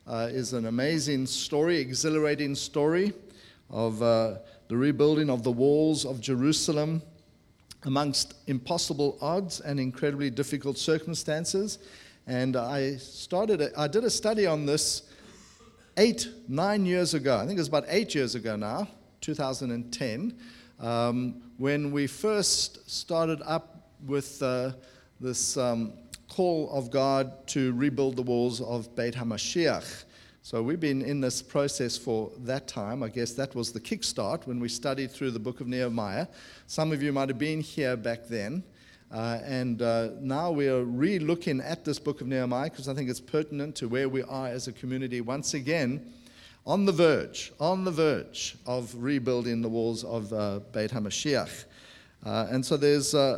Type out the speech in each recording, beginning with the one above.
is an amazing story, exhilarating story of the rebuilding of the walls of Jerusalem amongst impossible odds and incredibly difficult circumstances. And I did a study on this 9 years ago. I think it was about 8 years ago now, 2010, when we first started up with this call of God to rebuild the walls of Beit HaMashiach. So we've been in this process for that time. I guess that was the kickstart when we studied through the book of Nehemiah. Some of you might have been here back then. And now we are re-looking at this book of Nehemiah because I think it's pertinent to where we are as a community once again on the verge of rebuilding the walls of Beit HaMashiach. And so there's a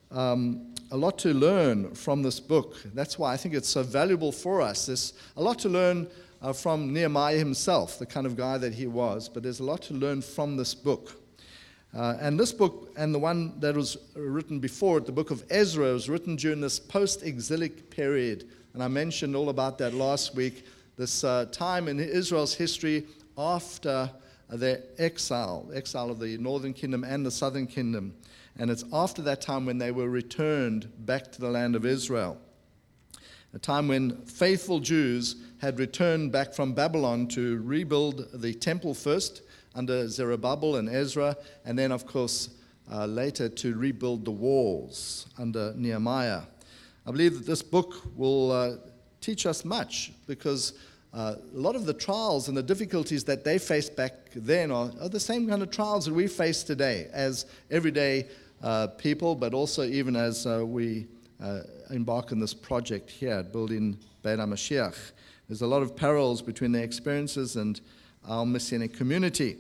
lot to learn from this book. That's why I think it's so valuable for us. There's a lot to learn from Nehemiah himself, the kind of guy that he was, but there's a lot to learn from this book. And this book, and the one that was written before it, the book of Ezra, was written during this post-exilic period. And I mentioned all about that last week, this time in Israel's history after their exile of the northern kingdom and the southern kingdom. And it's after that time when they were returned back to the land of Israel. A time when faithful Jews had returned back from Babylon to rebuild the temple first, under Zerubbabel and Ezra, and then, of course, later to rebuild the walls under Nehemiah. I believe that this book will teach us much because a lot of the trials and the difficulties that they faced back then are the same kind of trials that we face today as everyday people, but also even as we embark on this project here at building Beit HaMashiach. There's a lot of parallels between their experiences and our Messianic community.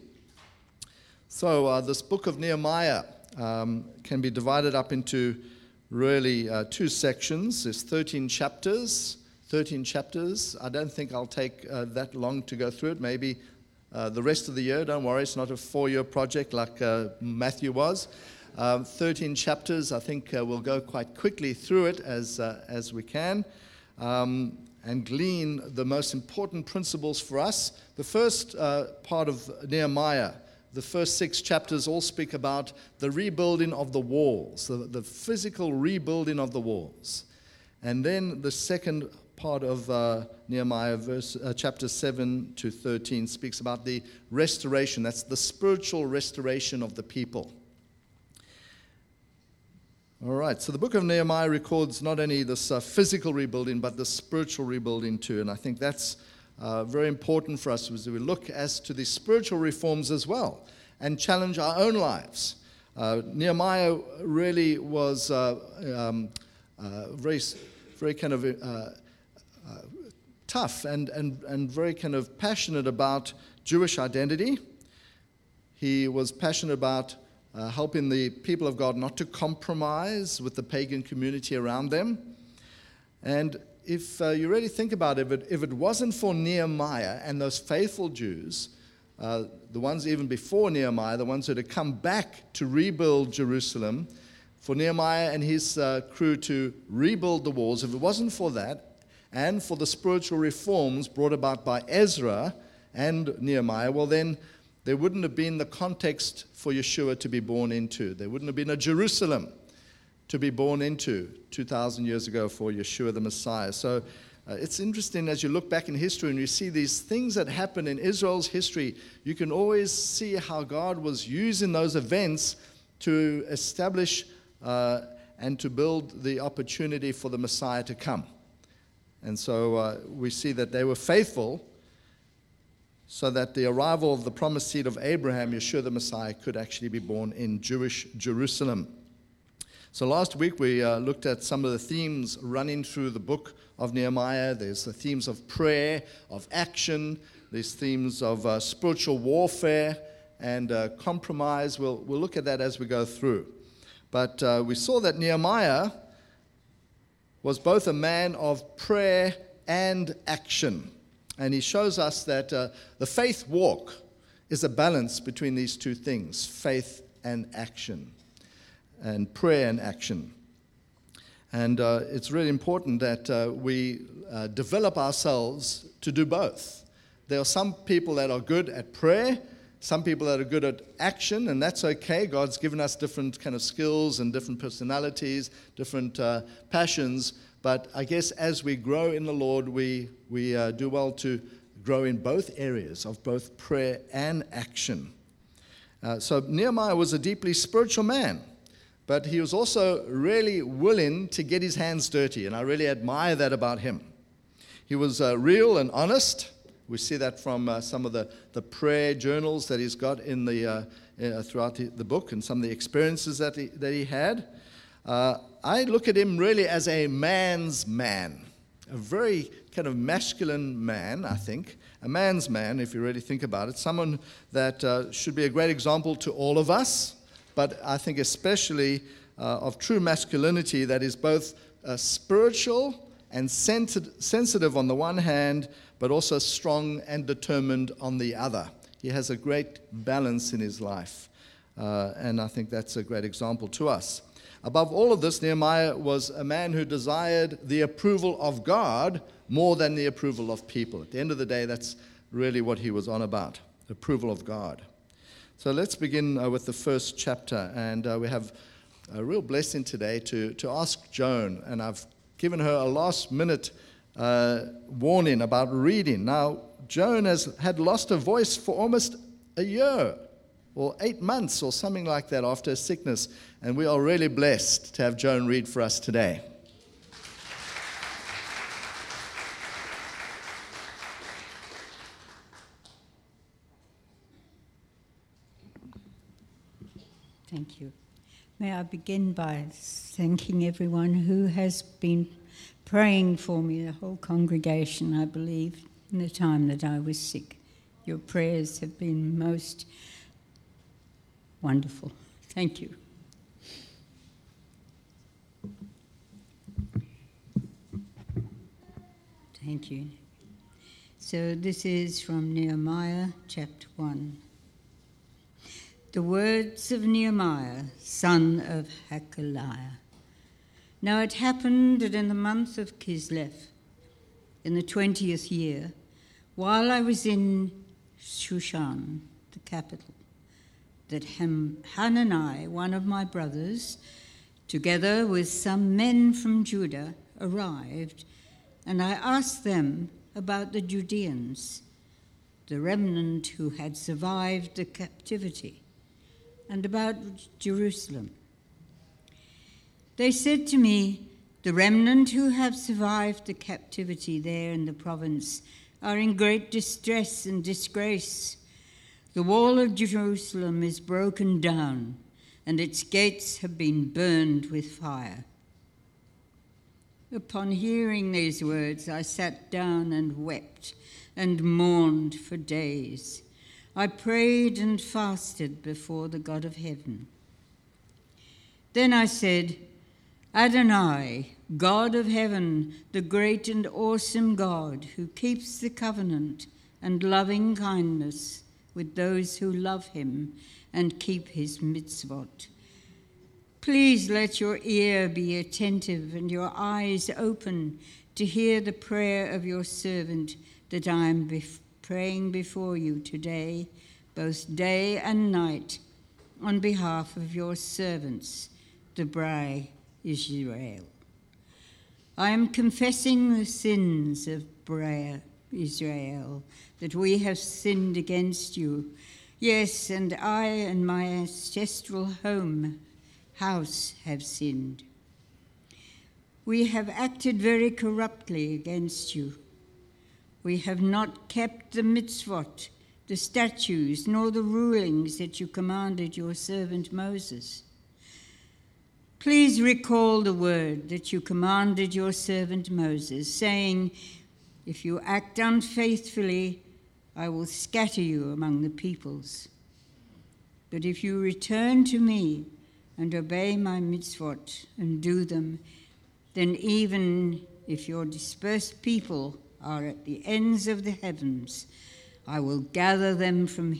So this book of Nehemiah can be divided up into really two sections. There's 13 chapters. I don't think I'll take that long to go through it. Maybe the rest of the year. Don't worry, it's not a 4-year project like Matthew was. 13 chapters. I think we'll go quite quickly through it as we can. And glean the most important principles for us. The first part of Nehemiah, the first 6 chapters all speak about the rebuilding of the walls, the physical rebuilding of the walls. And then the second part of Nehemiah, chapters 7 to 13, speaks about the restoration. That's the spiritual restoration of the people. All right, so the book of Nehemiah records not only this physical rebuilding, but the spiritual rebuilding too. And I think that's very important for us as we look as to the spiritual reforms as well and challenge our own lives. Nehemiah really was very kind of tough and very kind of passionate about Jewish identity. He was passionate about helping the people of God not to compromise with the pagan community around them. And if you really think about it, if it wasn't for Nehemiah and those faithful Jews, the ones even before Nehemiah, the ones that had come back to rebuild Jerusalem, for Nehemiah and his crew to rebuild the walls, if it wasn't for that and for the spiritual reforms brought about by Ezra and Nehemiah, well then, there wouldn't have been the context for Yeshua to be born into. There wouldn't have been a Jerusalem to be born into 2,000 years ago for Yeshua the Messiah. So it's interesting as you look back in history and you see these things that happen in Israel's history, you can always see how God was using those events to establish and to build the opportunity for the Messiah to come. And so we see that they were faithful so that the arrival of the promised seed of Abraham, Yeshua the Messiah, could actually be born in Jewish Jerusalem. So last week we looked at some of the themes running through the book of Nehemiah. There's the themes of prayer, of action. There's themes of spiritual warfare and compromise. We'll look at that as we go through. But we saw that Nehemiah was both a man of prayer and action. And he shows us that the faith walk is a balance between these two things, faith and action, and prayer and action. And it's really important that we develop ourselves to do both. There are some people that are good at prayer, some people that are good at action, and that's okay. God's given us different kind of skills and different personalities, different passions. But I guess as we grow in the Lord, we do well to grow in both areas of both prayer and action. So Nehemiah was a deeply spiritual man, but he was also really willing to get his hands dirty, and I really admire that about him. He was real and honest. We see that from some of the prayer journals that he's got in throughout the book, and some of the experiences that he had. I look at him really as a man's man, a very kind of masculine man, I think. A man's man, if you really think about it. Someone that should be a great example to all of us, but I think especially of true masculinity that is both spiritual and sensitive on the one hand, but also strong and determined on the other. He has a great balance in his life, and I think that's a great example to us. Above all of this, Nehemiah was a man who desired the approval of God more than the approval of people. At the end of the day, that's really what he was on about, the approval of God. So let's begin with the first chapter, and we have a real blessing today to ask Joan, and I've given her a last-minute warning about reading. Now, Joan had lost her voice for almost a year, or 8 months, or something like that after a sickness, and we are really blessed to have Joan read for us today. Thank you. May I begin by thanking everyone who has been praying for me, the whole congregation, I believe, in the time that I was sick. Your prayers have been most wonderful. Thank you. Thank you. So this is from Nehemiah chapter 1. The words of Nehemiah, son of Hakaliah. Now it happened that in the month of Kislev, in the 20th year, while I was in Shushan, the capital, that Hanani, one of my brothers, together with some men from Judah, arrived, and I asked them about the Judeans, the remnant who had survived the captivity, and about Jerusalem. They said to me, the remnant who have survived the captivity there in the province are in great distress and disgrace. The wall of Jerusalem is broken down, and its gates have been burned with fire. Upon hearing these words, I sat down and wept and mourned for days. I prayed and fasted before the God of heaven. Then I said, Adonai, God of heaven, the great and awesome God who keeps the covenant and loving kindness with those who love him and keep his mitzvot. Please let your ear be attentive and your eyes open to hear the prayer of your servant that I am praying before you today, both day and night, on behalf of your servants, the B'nai Israel. I am confessing the sins of B'nai Israel, that we have sinned against you. Yes, and I and my ancestral house have sinned. We have acted very corruptly against you. We have not kept the mitzvot, the statutes, nor the rulings that you commanded your servant Moses. Please recall the word that you commanded your servant Moses, saying, if you act unfaithfully, I will scatter you among the peoples. But if you return to me and obey my mitzvot and do them, then even if your dispersed people are at the ends of the heavens, I will gather them from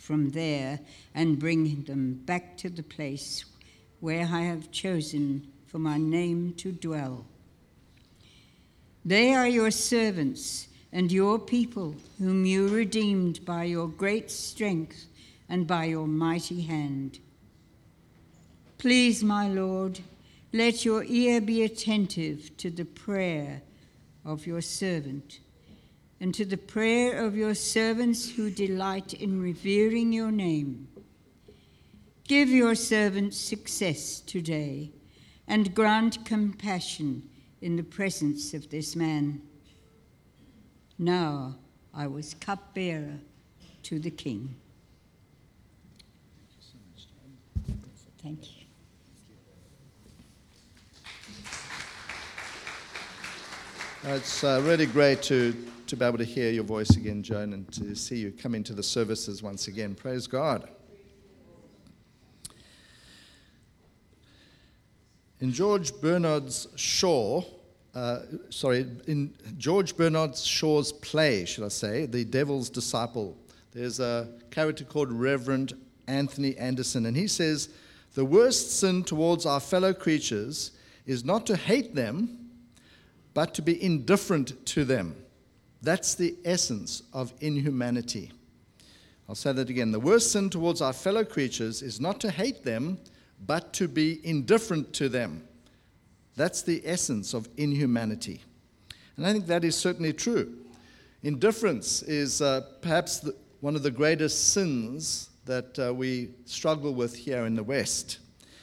there, and bring them back to the place where I have chosen for my name to dwell. They are your servants and your people, whom you redeemed by your great strength and by your mighty hand. Please, my Lord, let your ear be attentive to the prayer of your servant, and to the prayer of your servants who delight in revering your name. Give your servant success today, and grant compassion in the presence of this man. Now I was cupbearer to the king. Thank you. It's really great to be able to hear your voice again, Joan, and to see you come into the services once again. Praise God. In George Bernard Shaw's play, should I say, The Devil's Disciple, there's a character called Reverend Anthony Anderson, and he says, the worst sin towards our fellow creatures is not to hate them, but to be indifferent to them. That's the essence of inhumanity. I'll say that again. The worst sin towards our fellow creatures is not to hate them, but to be indifferent to them. That's the essence of inhumanity. And I think that is certainly true. Indifference is perhaps one of the greatest sins that we struggle with here in the West.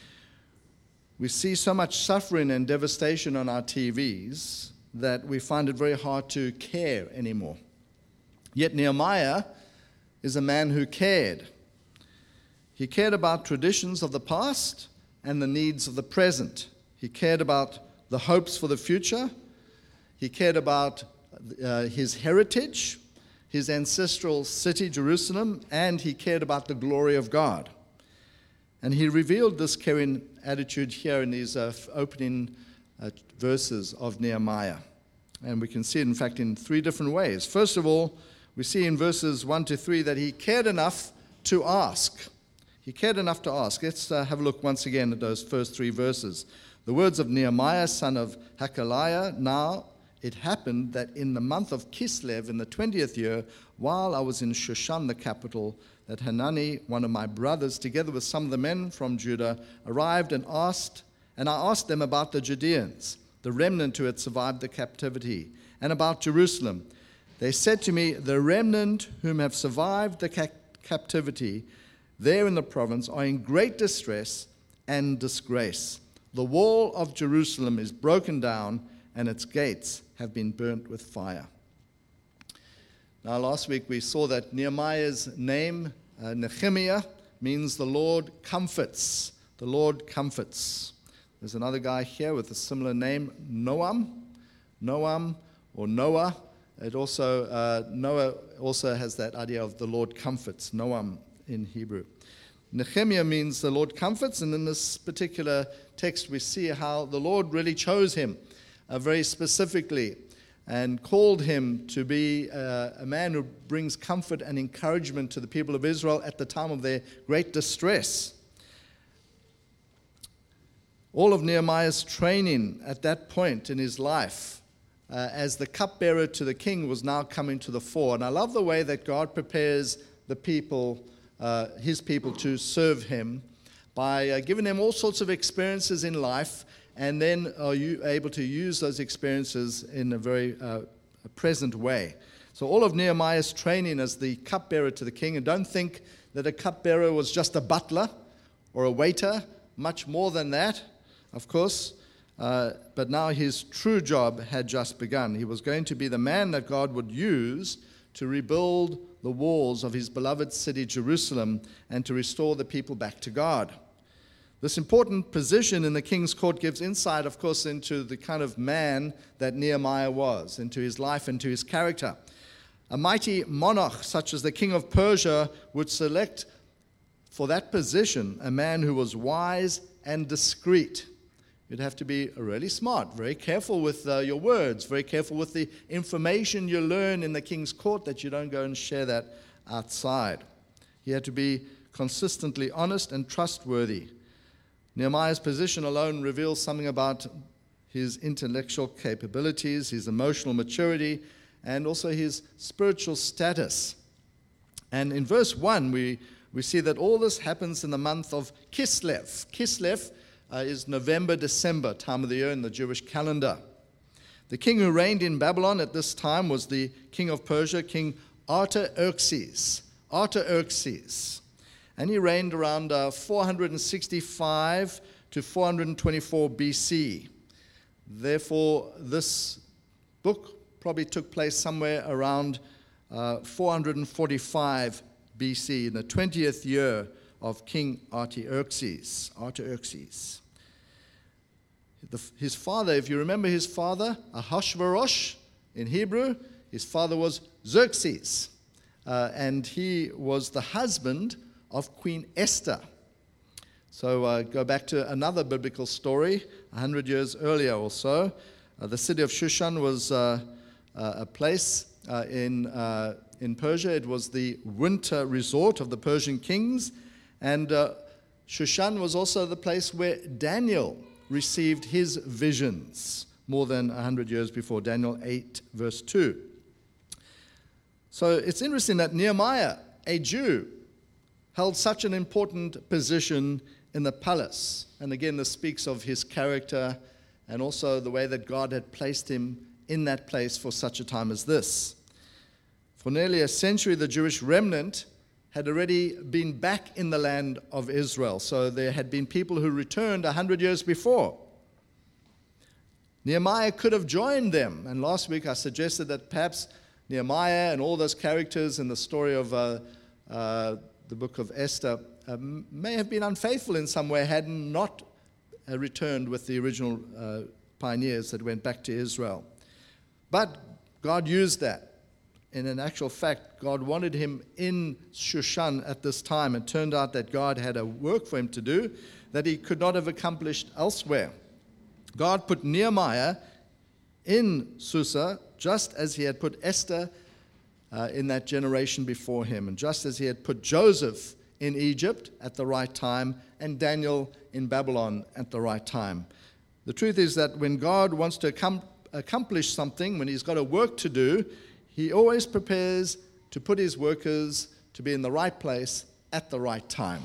We see so much suffering and devastation on our TVs that we find it very hard to care anymore. Yet Nehemiah is a man who cared. He cared about traditions of the past and the needs of the present. He cared about the hopes for the future. He cared about his heritage, his ancestral city, Jerusalem, and he cared about the glory of God. And he revealed this caring attitude here in these opening verses of Nehemiah. And we can see it, in fact, in three different ways. First of all, we see in verses 1 to 3 that he cared enough to ask. He cared enough to ask. Let's have a look once again at those first three verses. The words of Nehemiah, son of Hakaliah. Now it happened that in the month of Kislev, in the 20th year, while I was in Shushan, the capital, that Hanani, one of my brothers, together with some of the men from Judah, arrived and I asked them about the Judeans, the remnant who had survived the captivity, and about Jerusalem. They said to me, the remnant whom have survived the captivity there in the province are in great distress and disgrace. The wall of Jerusalem is broken down, and its gates have been burnt with fire. Now, last week we saw that Nehemiah's name, Nehemiah, means the Lord comforts. The Lord comforts. There's another guy here with a similar name, Noam or Noah. It also Noah also has that idea of the Lord comforts, Noam in Hebrew. Nehemiah means the Lord comforts, and in this particular text we see how the Lord really chose him very specifically and called him to be a man who brings comfort and encouragement to the people of Israel at the time of their great distress. All of Nehemiah's training at that point in his life as the cupbearer to the king was now coming to the fore. And I love the way that God prepares the people, his people, to serve him by giving them all sorts of experiences in life, and then are you able to use those experiences in a very present way. So all of Nehemiah's training as the cupbearer to the king, and don't think that a cupbearer was just a butler or a waiter, much more than that, of course. But now his true job had just begun. He was going to be the man that God would use to rebuild the walls of his beloved city, Jerusalem, and to restore the people back to God. This important position in the king's court gives insight, of course, into the kind of man that Nehemiah was, into his life, into his character. A mighty monarch such as the king of Persia would select for that position a man who was wise and discreet. You'd have to be really smart, very careful with your words, very careful with the information you learn in the king's court, that you don't go and share that outside. He had to be consistently honest and trustworthy. Nehemiah's position alone reveals something about his intellectual capabilities, his emotional maturity, and also his spiritual status. And in verse 1, we see that all this happens in the month of Kislev. Kislev is November, December, time of the year in the Jewish calendar. The king who reigned in Babylon at this time was the king of Persia, King Artaxerxes. Artaxerxes. And he reigned around 465 to 424 BC. Therefore, this book probably took place somewhere around 445 BC, in the 20th year of King Artaxerxes. His father, if you remember his father, Ahasuerus in Hebrew, his father was Xerxes, and he was the husband of Queen Esther. So go back to another biblical story, 100 years earlier or so. The city of Shushan was a place in Persia. It was the winter resort of the Persian kings, and Shushan was also the place where Daniel received his visions more than 100 years before, Daniel 8, verse 2. So it's interesting that Nehemiah, a Jew, held such an important position in the palace. And again, this speaks of his character and also the way that God had placed him in that place for such a time as this. For nearly a century, the Jewish remnant had already been back in the land of Israel. So there had been people who returned 100 years before. Nehemiah could have joined them. And last week I suggested that perhaps Nehemiah and all those characters in the story of the book of Esther may have been unfaithful in some way, had not returned with the original pioneers that went back to Israel. But God used that. And in actual fact, God wanted him in Shushan at this time. It turned out that God had a work for him to do that he could not have accomplished elsewhere. God put Nehemiah in Susa just as he had put Esther in that generation before him, and just as he had put Joseph in Egypt at the right time and Daniel in Babylon at the right time. The truth is that when God wants to accomplish something, when he's got a work to do, he always prepares to put his workers to be in the right place at the right time.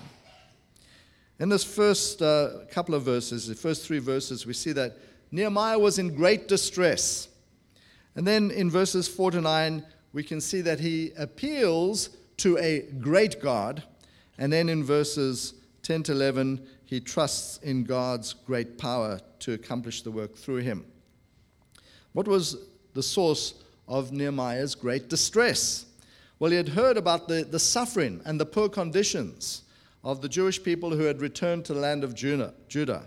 In this first couple of verses, the first 3 verses, we see that Nehemiah was in great distress. And then in verses 4 to 9, we can see that he appeals to a great God. And then in verses 10 to 11, he trusts in God's great power to accomplish the work through him. What was the source of Nehemiah's great distress? Well, he had heard about the suffering and the poor conditions of the Jewish people who had returned to the land of Judah.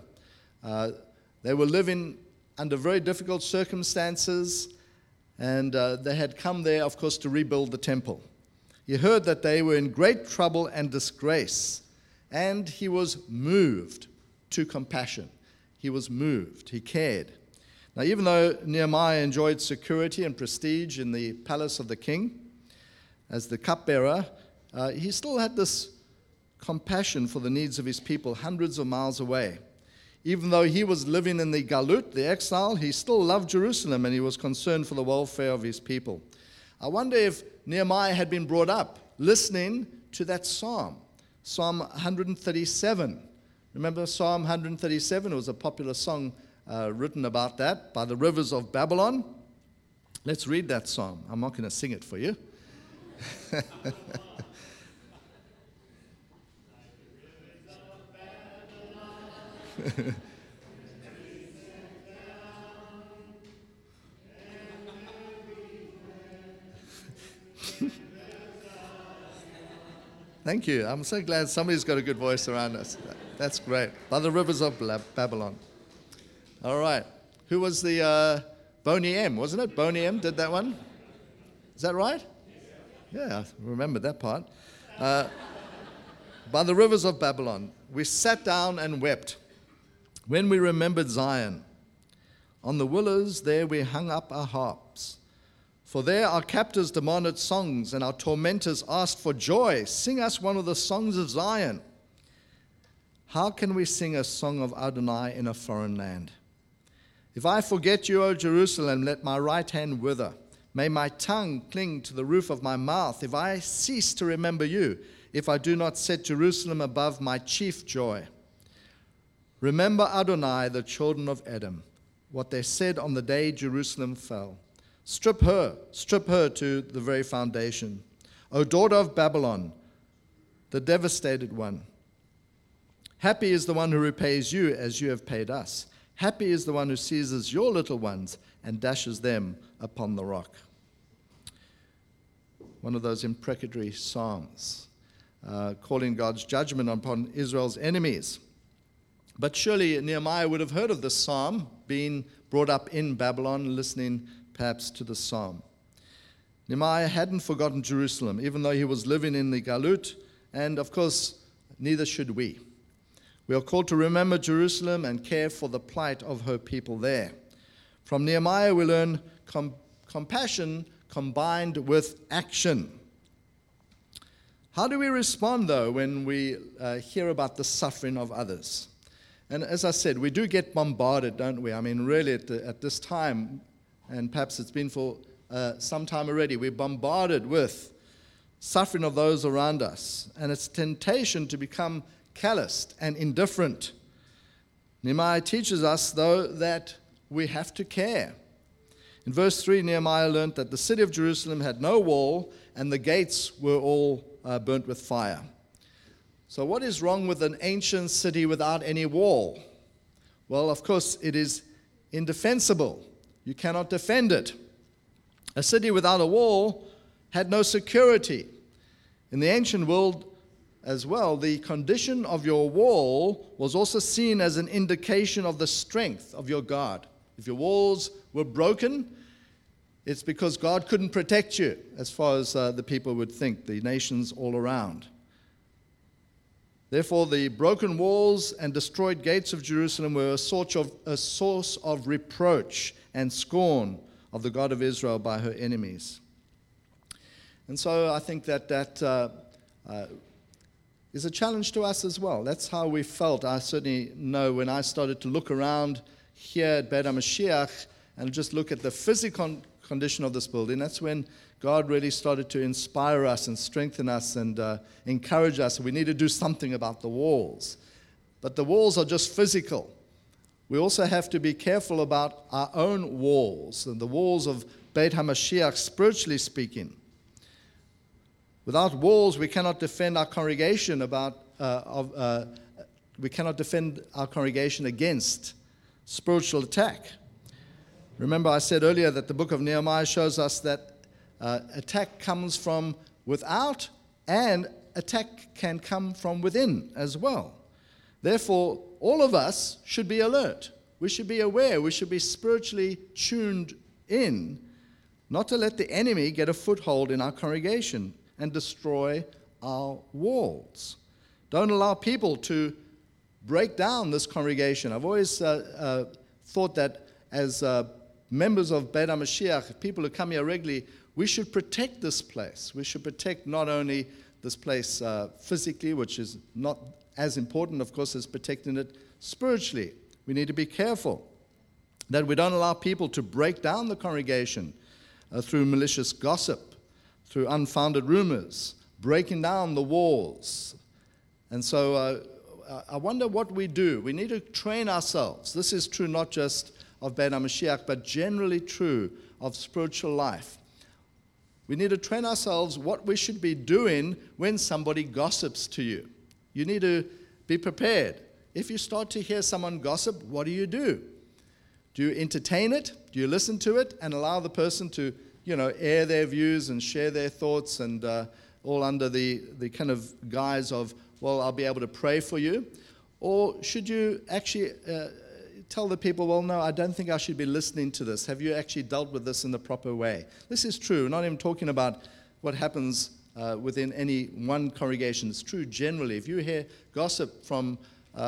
They were living under very difficult circumstances, and they had come there, of course, to rebuild the temple. He heard that they were in great trouble and disgrace, and he was moved to compassion. He was moved. He cared. Now, even though Nehemiah enjoyed security and prestige in the palace of the king as the cupbearer, he still had this compassion for the needs of his people hundreds of miles away. Even though he was living in the Galut, the exile, he still loved Jerusalem, and he was concerned for the welfare of his people. I wonder if Nehemiah had been brought up listening to that psalm, Psalm 137. Remember Psalm 137? It was a popular song written about that, by the rivers of Babylon. Let's read that psalm. I'm not going to sing it for you. Thank you. I'm so glad somebody's got a good voice around us. That's great. By the rivers of Babylon. All right. Who was the Boney M, wasn't it? Boney M did that one? Is that right? Yeah, I remember that part. By the rivers of Babylon, we sat down and wept when we remembered Zion. On the willows there we hung up our harps. For there our captors demanded songs, and our tormentors asked for joy. Sing us one of the songs of Zion. How can we sing a song of Adonai in a foreign land? If I forget you, O Jerusalem, let my right hand wither. May my tongue cling to the roof of my mouth. If I cease to remember you, if I do not set Jerusalem above my chief joy. Remember Adonai, the children of Edom, what they said on the day Jerusalem fell. Strip her to the very foundation. O daughter of Babylon, the devastated one. Happy is the one who repays you as you have paid us. Happy is the one who seizes your little ones and dashes them upon the rock. One of those imprecatory psalms, calling God's judgment upon Israel's enemies. But surely Nehemiah would have heard of this psalm, being brought up in Babylon, listening perhaps to the psalm. Nehemiah hadn't forgotten Jerusalem, even though he was living in the Galut, and of course, neither should we. We are called to remember Jerusalem and care for the plight of her people there. From Nehemiah, we learn compassion combined with action. How do we respond, though, when we hear about the suffering of others? And as I said, we do get bombarded, don't we? I mean, really, at this time, and perhaps it's been for some time already, we're bombarded with suffering of those around us. And it's temptation to become calloused and indifferent. Nehemiah teaches us, though, that we have to care. In verse 3, Nehemiah learned that the city of Jerusalem had no wall and the gates were all burnt with fire. So what is wrong with an ancient city without any wall? Well, of course, it is indefensible. You cannot defend it. A city without a wall had no security. In the ancient world as well, the condition of your wall was also seen as an indication of the strength of your God. If your walls were broken, it's because God couldn't protect you, as far as the people would think, the nations all around. Therefore, the broken walls and destroyed gates of Jerusalem were a source of reproach and scorn of the God of Israel by her enemies. And so I think that is a challenge to us as well. That's how we felt. I certainly know when I started to look around here at Beit HaMashiach and just look at the physical condition of this building, that's when God really started to inspire us and strengthen us and encourage us. We need to do something about the walls. But the walls are just physical. We also have to be careful about our own walls and the walls of Beit HaMashiach, spiritually speaking. Without walls, we cannot defend our congregation we cannot defend our congregation against spiritual attack. Remember, I said earlier that the book of Nehemiah shows us that attack comes from without, and attack can come from within as well. Therefore, all of us should be alert. We should be aware. We should be spiritually tuned in, not to let the enemy get a foothold in our congregation and destroy our walls. Don't allow people to break down this congregation. I've always thought that as members of Beit HaMashiach, people who come here regularly, we should protect this place. We should protect not only this place physically, which is not as important, of course, as protecting it spiritually. We need to be careful that we don't allow people to break down the congregation through malicious gossip, through unfounded rumors, breaking down the walls. And so I wonder what we do. We need to train ourselves. This is true not just of Beit HaMashiach, but generally true of spiritual life. We need to train ourselves what we should be doing when somebody gossips to you. You need to be prepared. If you start to hear someone gossip, what do? Do you entertain it? Do you listen to it and allow the person to, air their views and share their thoughts and all under the kind of guise of, well, I'll be able to pray for you? Or should you actually tell the people, well, no, I don't think I should be listening to this. Have you actually dealt with this in the proper way? This is true. We're not even talking about what happens within any one congregation. It's true generally. If you hear gossip from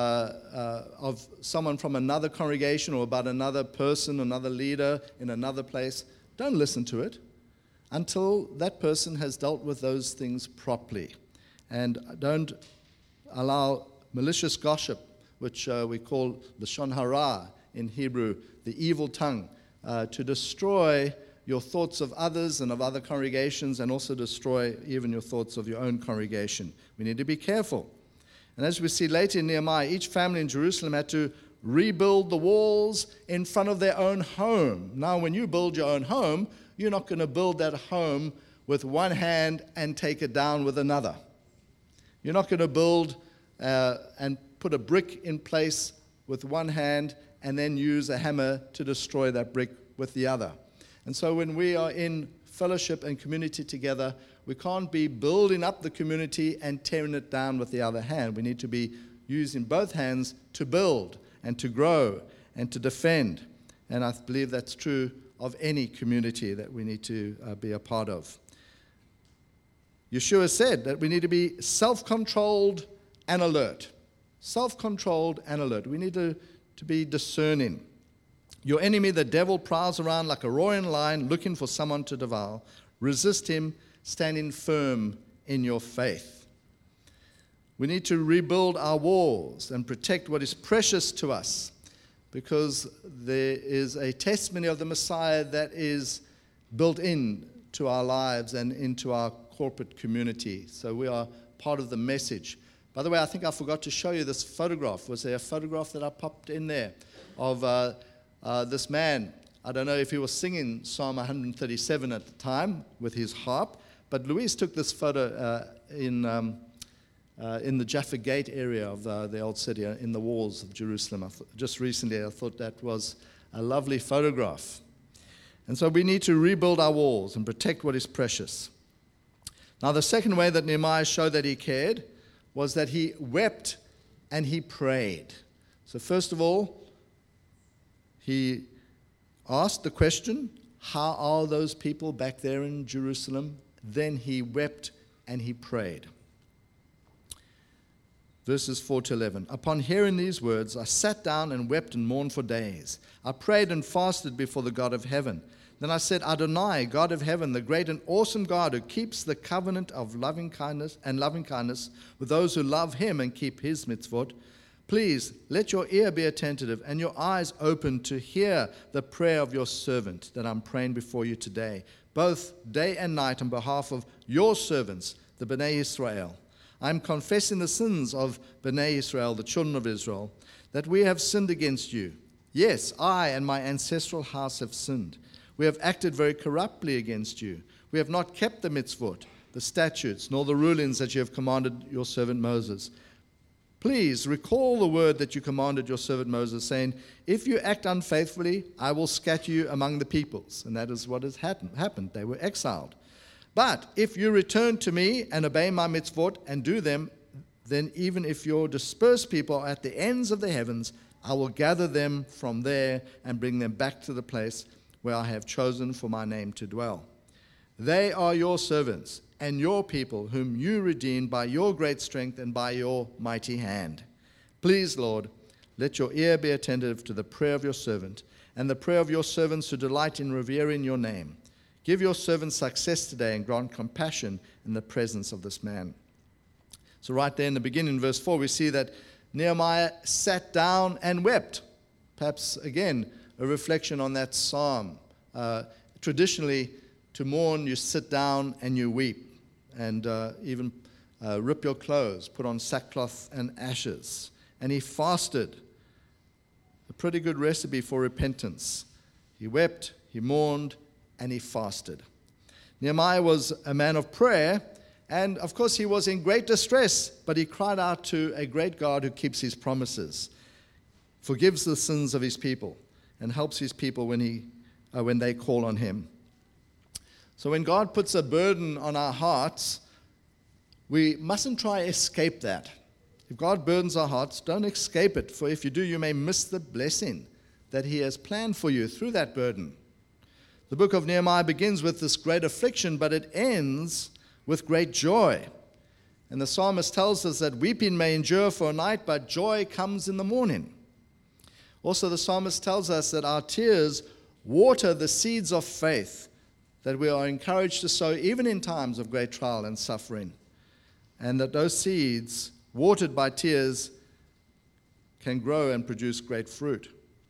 of someone from another congregation or about another person, another leader in another place, don't listen to it until that person has dealt with those things properly. And don't allow malicious gossip, which we call Lashon Hara in Hebrew, the evil tongue, to destroy your thoughts of others and of other congregations, and also destroy even your thoughts of your own congregation. We need to be careful. And as we see later in Nehemiah, each family in Jerusalem had to rebuild the walls in front of their own home. Now, when you build your own home, you're not going to build that home with one hand and take it down with another. You're not going to build and put a brick in place with one hand and then use a hammer to destroy that brick with the other. And so when we are in fellowship and community together, we can't be building up the community and tearing it down with the other hand. We need to be using both hands to build and to grow and to defend. And I believe that's true of any community that we need to be a part of. Yeshua said that we need to be self-controlled and alert. Self-controlled and alert. We need to be discerning. Your enemy, the devil, prowls around like a roaring lion looking for someone to devour. Resist him, standing firm in your faith. We need to rebuild our walls and protect what is precious to us, because there is a testimony of the Messiah that is built into our lives and into our corporate community. So we are part of the message. By the way, I think I forgot to show you this photograph. Was there a photograph that I popped in there of this man? I don't know if he was singing Psalm 137 at the time with his harp, but Louise took this photo in the Jaffa Gate area of the old city, in the walls of Jerusalem. Just recently, I thought that was a lovely photograph. And so we need to rebuild our walls and protect what is precious. Now, the second way that Nehemiah showed that he cared was that he wept and he prayed. So first of all, he asked the question, how are those people back there in Jerusalem? Then he wept and he prayed. Verses 4 to 11. Upon hearing these words, I sat down and wept and mourned for days. I prayed and fasted before the God of heaven. Then I said, Adonai, God of heaven, the great and awesome God who keeps the covenant of loving kindness with those who love him and keep his mitzvot, please let your ear be attentive and your eyes open to hear the prayer of your servant that I'm praying before you today, both day and night on behalf of your servants, the Bnei Israel. I'm confessing the sins of Bnei Israel, the children of Israel, that we have sinned against you. Yes, I and my ancestral house have sinned. We have acted very corruptly against you. We have not kept the mitzvot, the statutes, nor the rulings that you have commanded your servant Moses. Please recall the word that you commanded your servant Moses, saying, if you act unfaithfully, I will scatter you among the peoples. And that is what has happened. They were exiled. But if you return to me and obey my mitzvot and do them, then even if your dispersed people are at the ends of the heavens, I will gather them from there and bring them back to the place where I have chosen for my name to dwell. They are your servants and your people, whom you redeemed by your great strength and by your mighty hand. Please, Lord, let your ear be attentive to the prayer of your servant and the prayer of your servants who delight in revering your name. Give your servant success today and grant compassion in the presence of this man. So right there in the beginning, verse 4, we see that Nehemiah sat down and wept. Perhaps, again, a reflection on that psalm. Traditionally, to mourn, you sit down and you weep, and even rip your clothes, put on sackcloth and ashes. And he fasted. A pretty good recipe for repentance. He wept, he mourned, and he fasted. Nehemiah was a man of prayer, and of course he was in great distress, but he cried out to a great God who keeps his promises, forgives the sins of his people, and helps his people when they call on him. So when God puts a burden on our hearts, we mustn't try to escape that. If God burdens our hearts, don't escape it, for if you do, you may miss the blessing that he has planned for you through that burden. The book of Nehemiah begins with this great affliction, but it ends with great joy. And the psalmist tells us that weeping may endure for a night, but joy comes in the morning. Also, the psalmist tells us that our tears water the seeds of faith that we are encouraged to sow even in times of great trial and suffering. And that those seeds, watered by tears, can grow and produce great fruit.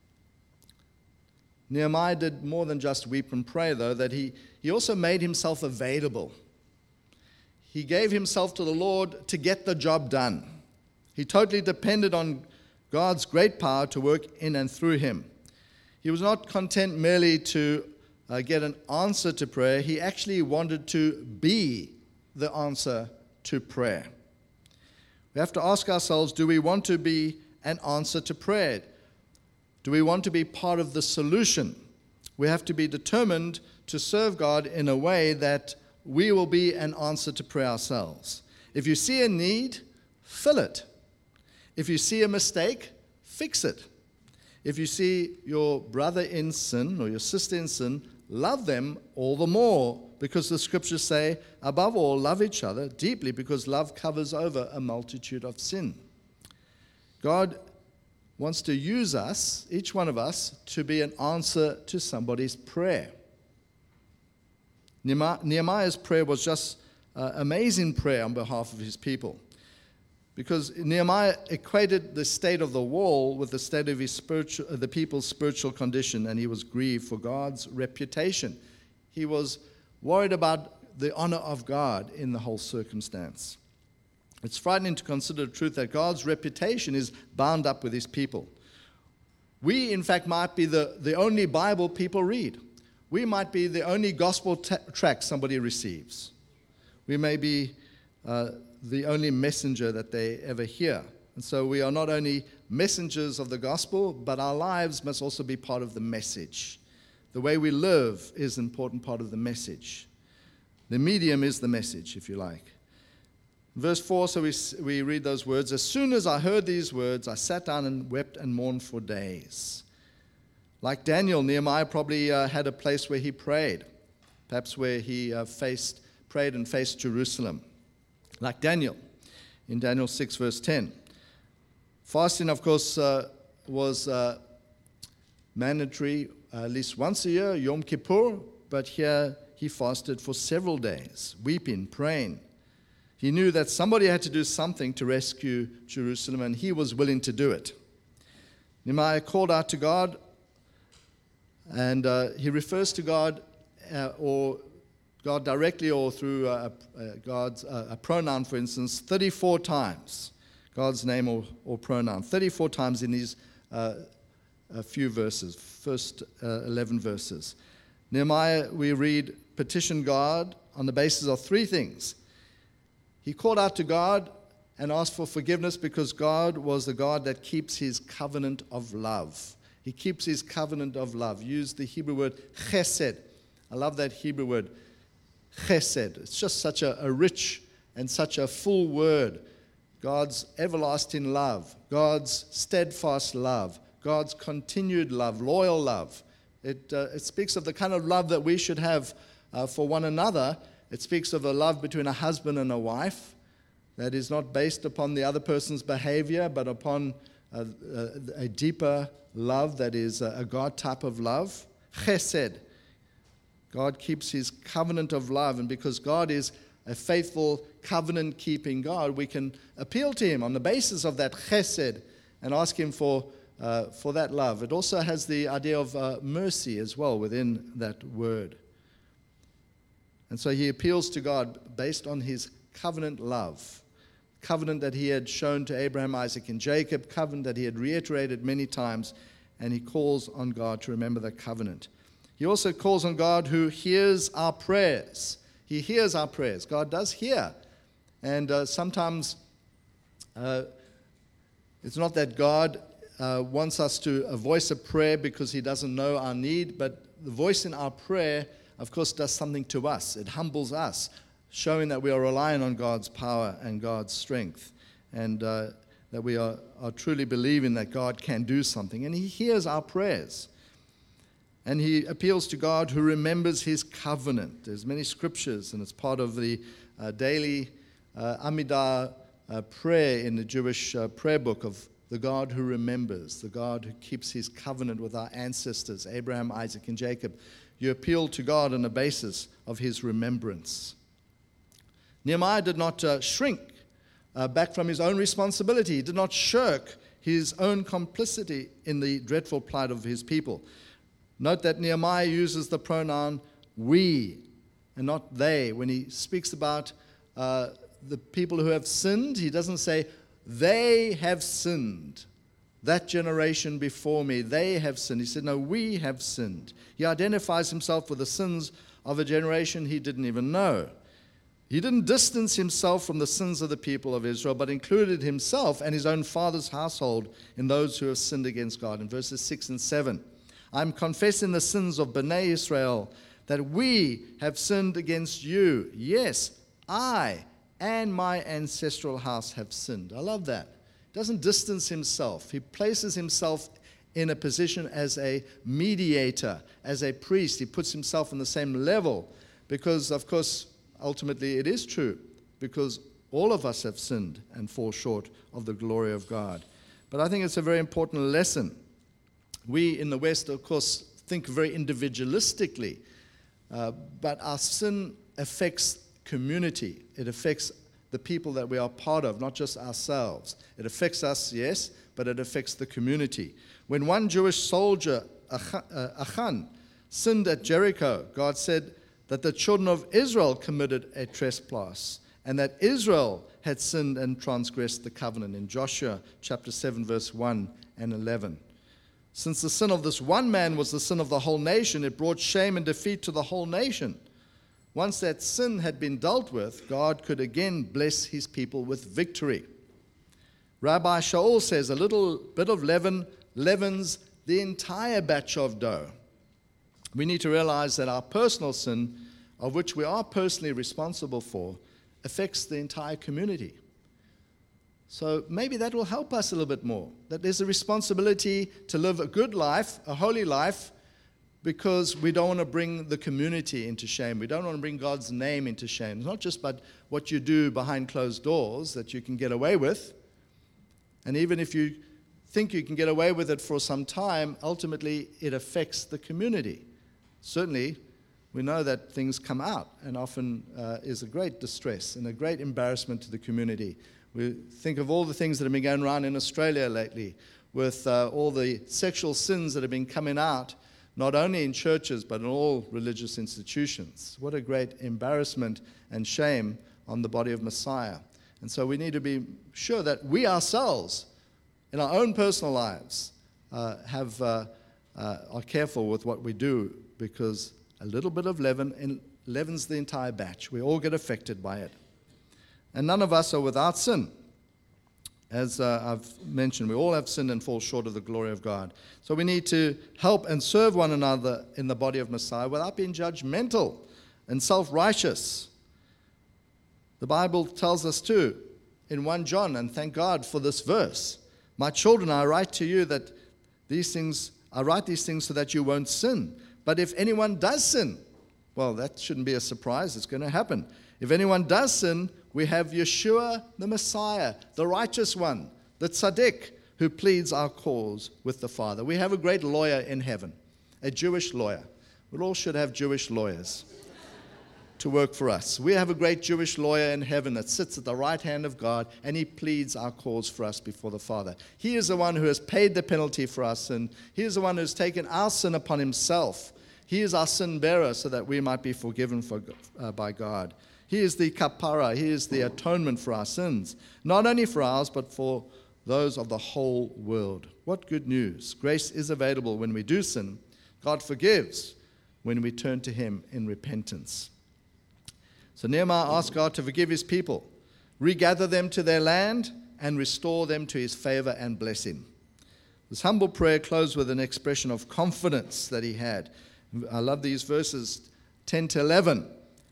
Nehemiah did more than just weep and pray, though, that he also made himself available. He gave himself to the Lord to get the job done. He totally depended on God's great power to work in and through him. He was not content merely to get an answer to prayer. He actually wanted to be the answer to prayer. We have to ask ourselves, do we want to be an answer to prayer? Do we want to be part of the solution? We have to be determined to serve God in a way that we will be an answer to prayer ourselves. If you see a need, fill it. If you see a mistake, fix it. If you see your brother in sin or your sister in sin, love them all the more, because the scriptures say, above all, love each other deeply, because love covers over a multitude of sin. God wants to use us, each one of us, to be an answer to somebody's prayer. Nehemiah's prayer was just amazing prayer on behalf of his people, because Nehemiah equated the state of the wall with the state of the people's spiritual condition, and he was grieved for God's reputation. He was worried about the honor of God in the whole circumstance. It's frightening to consider the truth that God's reputation is bound up with his people. We, in fact, might be the only Bible people read. We might be the only gospel tract somebody receives. We may be the only messenger that they ever hear. And so we are not only messengers of the gospel, but our lives must also be part of the message. The way we live is an important part of the message. The medium is the message, if you like. Verse 4, so we read those words. As soon as I heard these words, I sat down and wept and mourned for days. Like Daniel, Nehemiah probably had a place where he prayed, perhaps where he prayed and faced Jerusalem. Like Daniel, in Daniel 6, verse 10. Fasting, of course, was mandatory at least once a year, Yom Kippur, but here he fasted for several days, weeping, praying. He knew that somebody had to do something to rescue Jerusalem, and he was willing to do it. Nehemiah called out to God, and he refers to God or God directly or through God's a pronoun, for instance, 34 times. God's name or pronoun, 34 times in these a few verses, first 11 verses. Nehemiah, we read, petitioned God on the basis of three things. He called out to God and asked for forgiveness because God was the God that keeps his covenant of love. He keeps his covenant of love. Used the Hebrew word chesed. I love that Hebrew word, chesed. It's just such a rich and such a full word. God's everlasting love, God's steadfast love, God's continued love, loyal love. It speaks of the kind of love that we should have for one another. It speaks of a love between a husband and a wife that is not based upon the other person's behavior, but upon a deeper love that is a God type of love. Chesed. God keeps his covenant of love, and because God is a faithful, covenant-keeping God, we can appeal to him on the basis of that chesed and ask him for that love. It also has the idea of mercy as well within that word. And so he appeals to God based on his covenant love, covenant that he had shown to Abraham, Isaac, and Jacob, covenant that he had reiterated many times, and he calls on God to remember that covenant. He also calls on God who hears our prayers. He hears our prayers. God does hear. And sometimes it's not that God wants us to voice a prayer because he doesn't know our need, but the voice in our prayer, of course, does something to us. It humbles us, showing that we are relying on God's power and God's strength, and that we are truly believing that God can do something. And he hears our prayers. And he appeals to God who remembers his covenant. There's many scriptures, and it's part of the daily Amidah prayer in the Jewish prayer book of the God who remembers, the God who keeps his covenant with our ancestors, Abraham, Isaac, and Jacob. You appeal to God on the basis of his remembrance. Nehemiah did not shrink back from his own responsibility. He did not shirk his own complicity in the dreadful plight of his people. Note that Nehemiah uses the pronoun we and not they. When he speaks about the people who have sinned, he doesn't say, they have sinned. That generation before me, they have sinned. He said, no, we have sinned. He identifies himself with the sins of a generation he didn't even know. He didn't distance himself from the sins of the people of Israel, but included himself and his own father's household in those who have sinned against God. In verses 6 and 7, I'm confessing the sins of Bnei Israel, that we have sinned against you. Yes, I and my ancestral house have sinned. I love that. He doesn't distance himself. He places himself in a position as a mediator, as a priest. He puts himself on the same level because, of course, ultimately it is true, because all of us have sinned and fall short of the glory of God. But I think it's a very important lesson. We in the West, of course, think very individualistically, but our sin affects community. It affects the people that we are part of, not just ourselves. It affects us, yes, but it affects the community. When one Jewish soldier, Achan, sinned at Jericho, God said that the children of Israel committed a trespass and that Israel had sinned and transgressed the covenant in Joshua chapter 7, verse 1 and 11. Since the sin of this one man was the sin of the whole nation, it brought shame and defeat to the whole nation. Once that sin had been dealt with, God could again bless his people with victory. Rabbi Shaul says a little bit of leaven leavens the entire batch of dough. We need to realize that our personal sin, of which we are personally responsible for, affects the entire community. So maybe that will help us a little bit more, that there's a responsibility to live a good life, a holy life, because we don't want to bring the community into shame. We don't want to bring God's name into shame. It's not just about what you do behind closed doors that you can get away with. And even if you think you can get away with it for some time, ultimately it affects the community. Certainly, we know that things come out and often is a great distress and a great embarrassment to the community. We think of all the things that have been going around in Australia lately with all the sexual sins that have been coming out, not only in churches, but in all religious institutions. What a great embarrassment and shame on the body of Messiah. And so we need to be sure that we ourselves, in our own personal lives, are careful with what we do, because a little bit of leaven leavens the entire batch. We all get affected by it. And none of us are without sin. As I've mentioned, we all have sinned and fall short of the glory of God. So we need to help and serve one another in the body of Messiah without being judgmental and self-righteous. The Bible tells us too, in 1 John, and thank God for this verse, my children, I write to you that I write these things so that you won't sin. But if anyone does sin, well, that shouldn't be a surprise. It's going to happen. If anyone does sin, we have Yeshua, the Messiah, the righteous one, the tzaddik, who pleads our cause with the Father. We have a great lawyer in heaven, a Jewish lawyer. We all should have Jewish lawyers to work for us. We have a great Jewish lawyer in heaven that sits at the right hand of God, and he pleads our cause for us before the Father. He is the one who has paid the penalty for our sin. He is the one who has taken our sin upon himself. He is our sin bearer so that we might be forgiven by God. He is the kapara. He is the atonement for our sins, not only for ours, but for those of the whole world. What good news. Grace is available when we do sin. God forgives when we turn to him in repentance. So Nehemiah asked God to forgive his people, regather them to their land, and restore them to his favor and blessing. This humble prayer closed with an expression of confidence that he had. I love these verses 10 to 11.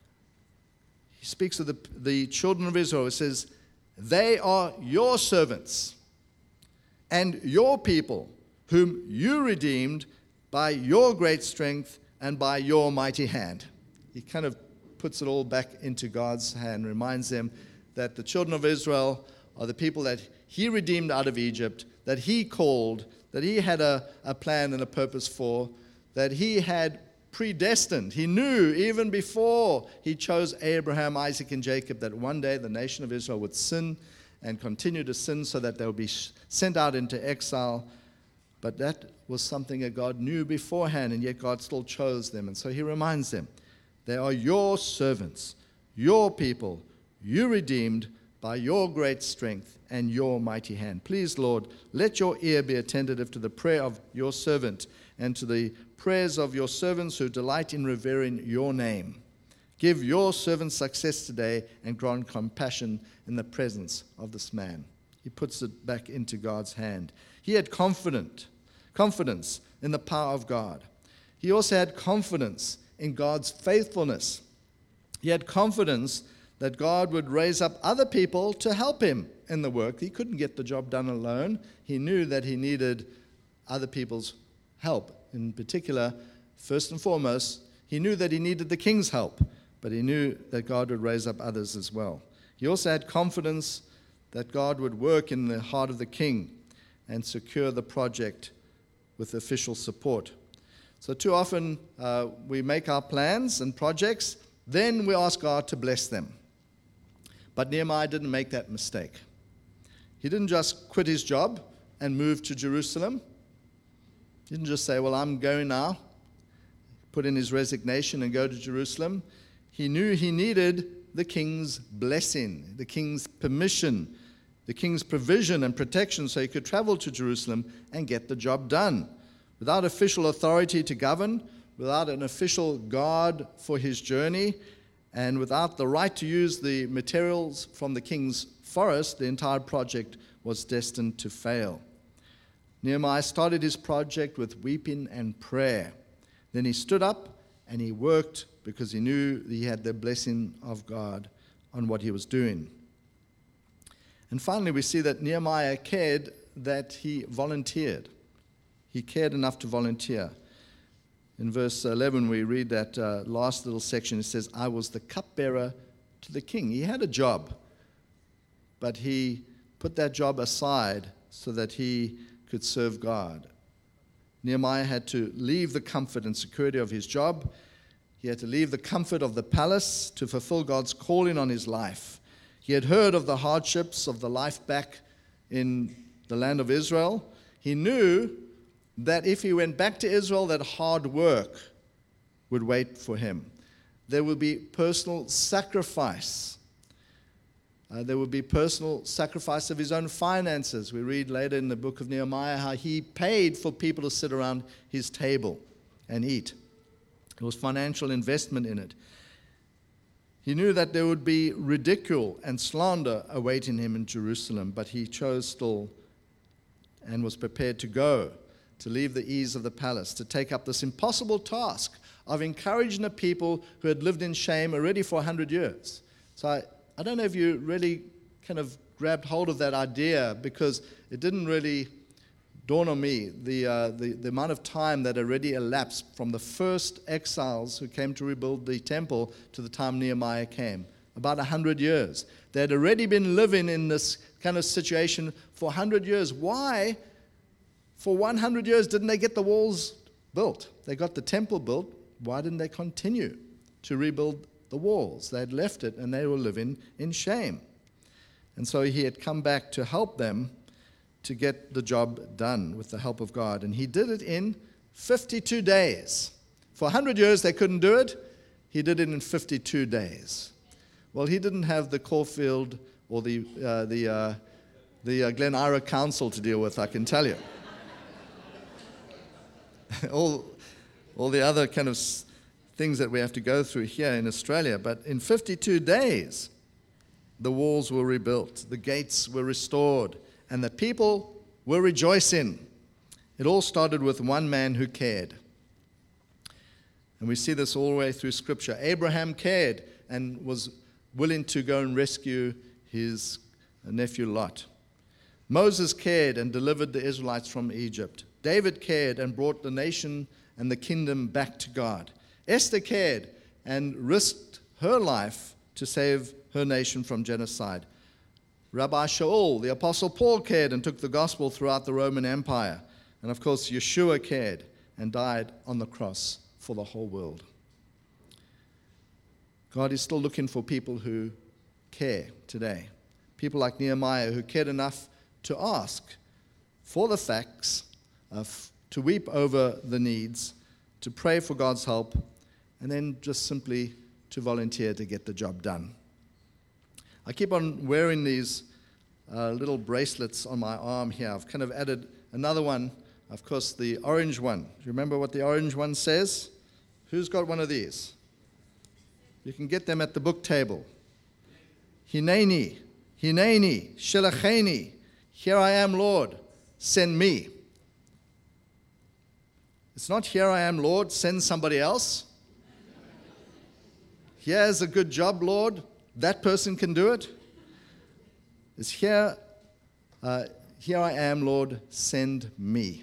He speaks of the children of Israel. It says, they are your servants and your people, whom you redeemed by your great strength and by your mighty hand. He kind of puts it all back into God's hand, reminds them that the children of Israel are the people that he redeemed out of Egypt, that he called, that he had a plan and a purpose for, that he had predestined. He knew even before he chose Abraham, Isaac, and Jacob that one day the nation of Israel would sin and continue to sin so that they'll be sent out into exile. But that was something that God knew beforehand, and yet God still chose them. And so he reminds them, they are your servants, your people, you redeemed by your great strength and your mighty hand. Please, Lord, let your ear be attentive to the prayer of your servant and to the prayers of your servants who delight in revering your name. Give your servant success today and grant compassion in the presence of this man. He puts it back into God's hand. He had confidence in the power of God. He also had confidence in God's faithfulness. He had confidence that God would raise up other people to help him in the work. He couldn't get the job done alone. He knew that he needed other people's help. In particular, first and foremost, he knew that he needed the king's help, but he knew that God would raise up others as well. He also had confidence that God would work in the heart of the king and secure the project with official support. So too often we make our plans and projects, then we ask God to bless them. But Nehemiah didn't make that mistake. He didn't just quit his job and move to Jerusalem. He didn't just say, well, I'm going now, put in his resignation and go to Jerusalem. He knew he needed the king's blessing, the king's permission, the king's provision and protection so he could travel to Jerusalem and get the job done. Without official authority to govern, without an official guard for his journey, and without the right to use the materials from the king's forest, the entire project was destined to fail. Nehemiah started his project with weeping and prayer. Then he stood up and he worked because he knew he had the blessing of God on what he was doing. And finally, we see that Nehemiah cared that he volunteered. He cared enough to volunteer. In verse 11, we read that last little section. It says, I was the cupbearer to the king. He had a job, but he put that job aside so that he could serve God. Nehemiah had to leave the comfort and security of his job. He had to leave the comfort of the palace to fulfill God's calling on his life. He had heard of the hardships of the life back in the land of Israel. He knew that if he went back to Israel, that hard work would wait for him. There would be personal sacrifice. There would be personal sacrifice of his own finances. We read later in the book of Nehemiah how he paid for people to sit around his table and eat. There was financial investment in it. He knew that there would be ridicule and slander awaiting him in Jerusalem, but he chose still and was prepared to go, to leave the ease of the palace, to take up this impossible task of encouraging a people who had lived in shame already for 100 years. So I don't know if you really kind of grabbed hold of that idea, because it didn't really dawn on me the amount of time that already elapsed from the first exiles who came to rebuild the temple to the time Nehemiah came. About 100 years. They had already been living in this kind of situation for 100 years. Why? For 100 years, didn't they get the walls built? They got the temple built. Why didn't they continue to rebuild the walls? They had left it and they were living in shame. And so he had come back to help them to get the job done with the help of God. And he did it in 52 days. For 100 years, they couldn't do it. He did it in 52 days. Well, he didn't have the Caulfield or the Glen Ira Council to deal with, I can tell you. all the other kind of things that we have to go through here in Australia. But in 52 days, the walls were rebuilt, the gates were restored, and the people were rejoicing. It all started with one man who cared. And we see this all the way through Scripture. Abraham cared and was willing to go and rescue his nephew Lot. Moses cared and delivered the Israelites from Egypt. David cared and brought the nation and the kingdom back to God. Esther cared and risked her life to save her nation from genocide. Rabbi Shaul, the Apostle Paul, cared and took the gospel throughout the Roman Empire. And of course, Yeshua cared and died on the cross for the whole world. God is still looking for people who care today. people like Nehemiah who cared enough to ask for the facts, to weep over the needs, to pray for God's help, and then just simply to volunteer to get the job done. I keep on wearing these little bracelets on my arm here. I've kind of added another one, of course, the orange one. Do you remember what the orange one says? Who's got one of these? You can get them at the book table. Hineni, Hineni, Shelacheni, here I am, Lord, send me. It's not here I am, Lord, send somebody else. Here's a good job, Lord, that person can do it. It's here I am, Lord, send me.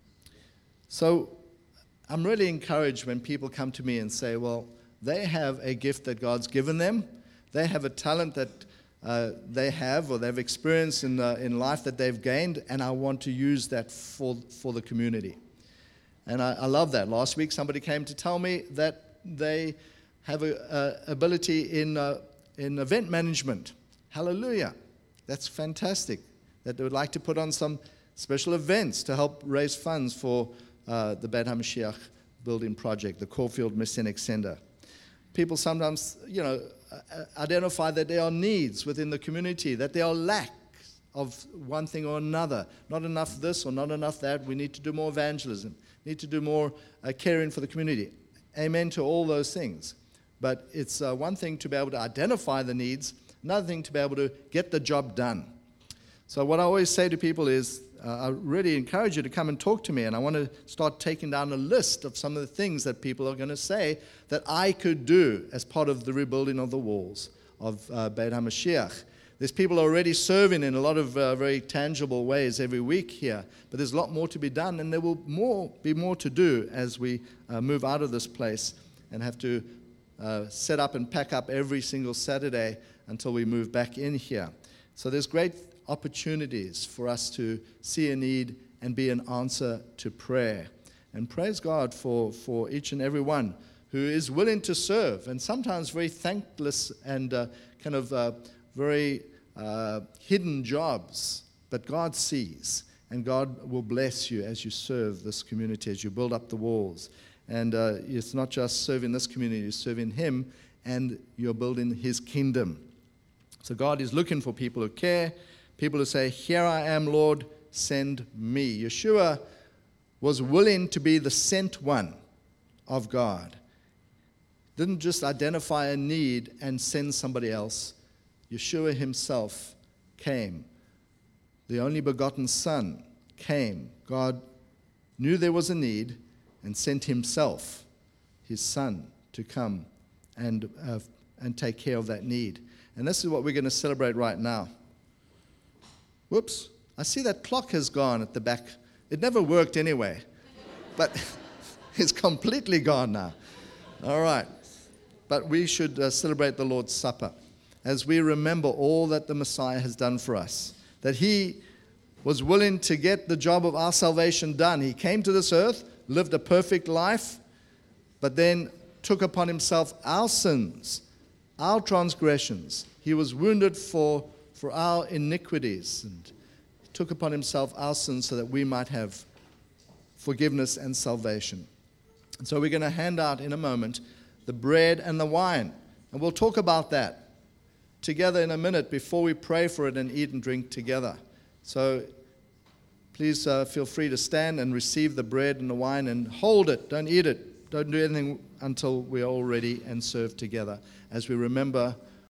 So I'm really encouraged when people come to me and say, well, they have a gift that God's given them. They have a talent that they have or they've experienced in life that they've gained, and I want to use that for the community. And I love that. Last week somebody came to tell me that they have an ability in event management. Hallelujah. That's fantastic. That they would like to put on some special events to help raise funds for the Beit HaMashiach building project, the Caulfield Messianic Center. People sometimes, identify that there are needs within the community, that there are lacks of one thing or another. Not enough this or not enough that. We need to do more evangelism. Need to do more caring for the community. Amen to all those things. But it's one thing to be able to identify the needs, another thing to be able to get the job done. So what I always say to people is, I really encourage you to come and talk to me, and I want to start taking down a list of some of the things that people are going to say that I could do as part of the rebuilding of the walls of Beit HaMashiach. There's people already serving in a lot of very tangible ways every week here, but there's a lot more to be done, and there will be more to do as we move out of this place and have to set up and pack up every single Saturday until we move back in here. So there's great opportunities for us to see a need and be an answer to prayer. And praise God for each and every one who is willing to serve, and sometimes very thankless and very hidden jobs. But God sees, and God will bless you as you serve this community, as you build up the walls. And it's not just serving this community, you're serving Him, and you're building His kingdom. So God is looking for people who care, people who say, here I am, Lord, send me. Yeshua was willing to be the sent one of God. Didn't just identify a need and send somebody else. Yeshua himself came. The only begotten Son came. God knew there was a need and sent himself, his Son, to come and take care of that need. And this is what we're going to celebrate right now. Whoops, I see that clock has gone at the back. It never worked anyway, but it's completely gone now. All right, but we should celebrate the Lord's Supper as we remember all that the Messiah has done for us, that he was willing to get the job of our salvation done. He came to this earth, lived a perfect life, but then took upon himself our sins, our transgressions. He was wounded for our iniquities, and took upon himself our sins so that we might have forgiveness and salvation. And so we're going to hand out in a moment the bread and the wine, and we'll talk about that together in a minute before we pray for it and eat and drink together. So please feel free to stand and receive the bread and the wine, and hold it, don't eat it, don't do anything until we're all ready and served together as we remember